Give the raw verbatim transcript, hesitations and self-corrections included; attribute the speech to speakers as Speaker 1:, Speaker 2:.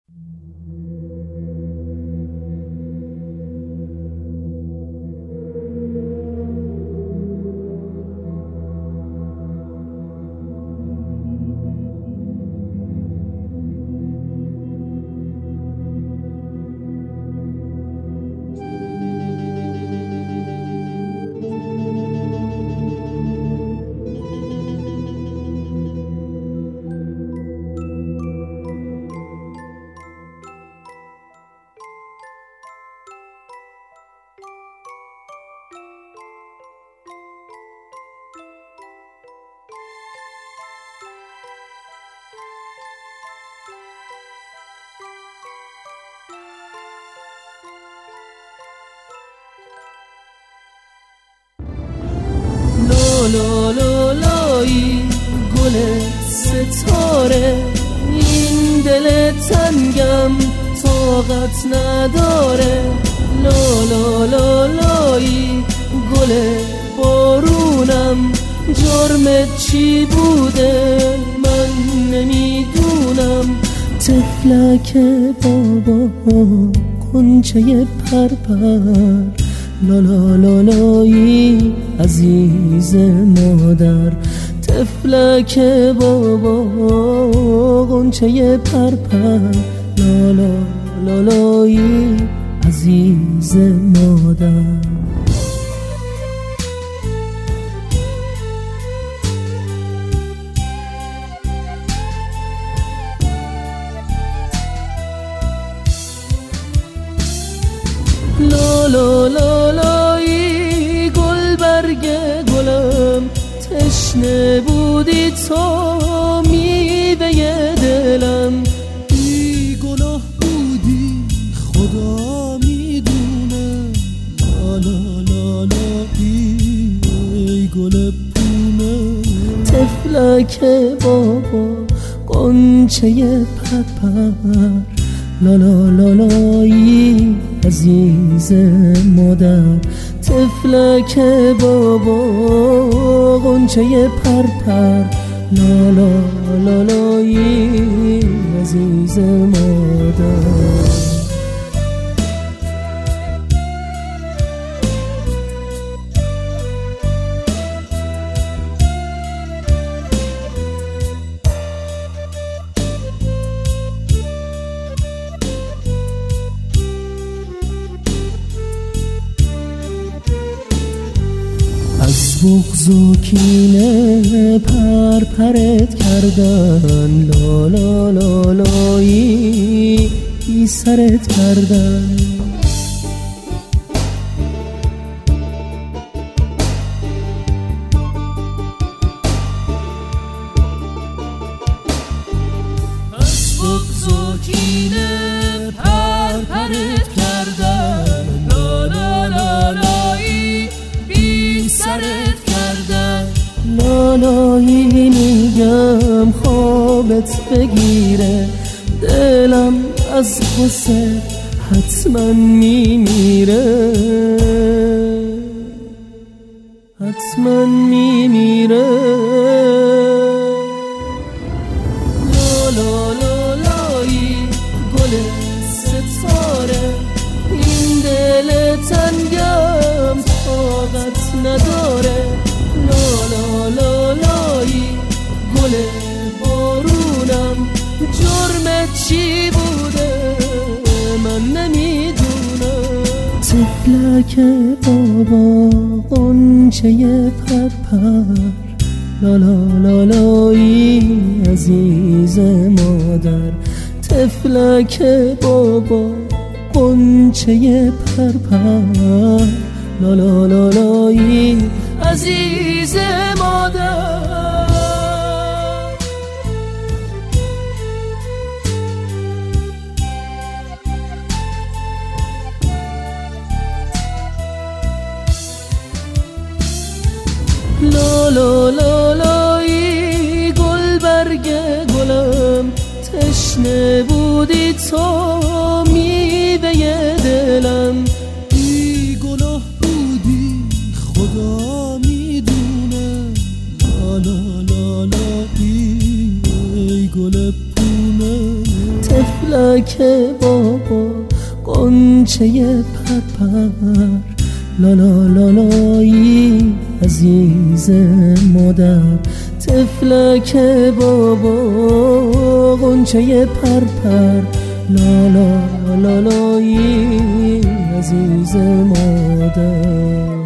Speaker 1: لا لا لایی گل ستاره، این دل تنگم طاقت نداره. لا لا لا لایی گل بارونم، جرمت چی بوده من نمیدونم. طفلک بابا غنچه پرپر، لا لا لا لایی عزیز مادر. طفلک بابا غنچه پرپر، لا لا لا لایی عزیز مادر. لا لا لا لایی گل برگ گلم، تشنه بودی تو میوه دلم. بی گناه بودی خدا میدونه، لا لا لا لایی ای گل پونه. طفلک بابا غنچه پرپر، لا لا لا لایی عزیز مادر. طفلک بابا غنچه پرپر، لا لا لا لایی عزیز مادر. از بغض و کینه پر پرت کردن، لا لا لا لایی بی سرت کردن. از بغض و کینه پر پرت کردن، لا لا لا لایی بی سرت کردن. لالایی میگم خوابت بگیره، دلم از غصه حتما میمیره، حتما میمیره. لا لا لا لایی گل ستاره، این دل تنگم طاقت نداره. لا لا لا لایی گل بارونم، جرمت چی بوده من نمیدونم. طفلک بابا غنچه پرپر، لا لا لا لایی عزیز مادر. طفلک بابا غنچه پرپر، لا لا لا لایی عزیز مادر. لا لا لا لایی گل برگ گلم، تشنه بودی تو میوه دلم. بی گناه بودی خدا میدونه، لا لا لا لایی ای گل پونه. طفل طفلک بابا قنچه پرپر لالا لالایی عزیز مادر طفلک بابا قنچه پرپر لالا لالایی عزیز مادر